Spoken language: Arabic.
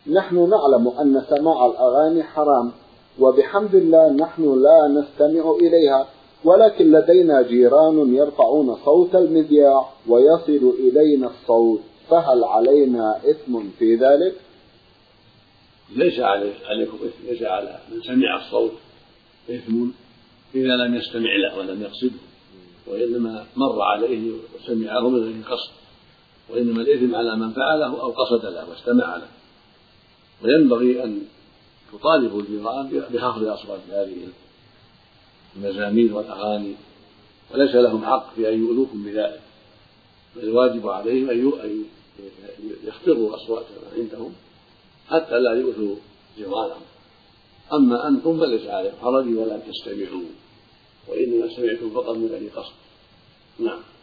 نحن نعلم أن سماع الأغاني حرام، وبحمد الله نحن لا نستمع إليها، ولكن لدينا جيران يرفعون صوت المذياع ويصل إلينا الصوت، فهل علينا إثم في ذلك؟ ليس عليكم إثم، ليس على من سمع الصوت إثم إذا لم يستمع له ولم يقصده، وإنما مر عليه وسمعه من غير قصد، وإنما الإثم على من فعله أو قصد له واستمع له. وينبغي أن تطالبوا الجيران بخفض أصوات هذه المزامير والأغاني، وليس لهم حق في أن يؤذوكم بذلك، بل الواجب عليهم أن يخفضوا أصوات ما عندهم حتى لا يؤذوا جيرانهم. أما أنتم فليس عليكم حرج ولا تستمعوا، وإنما سمعتم فقط من غير قصد. نعم.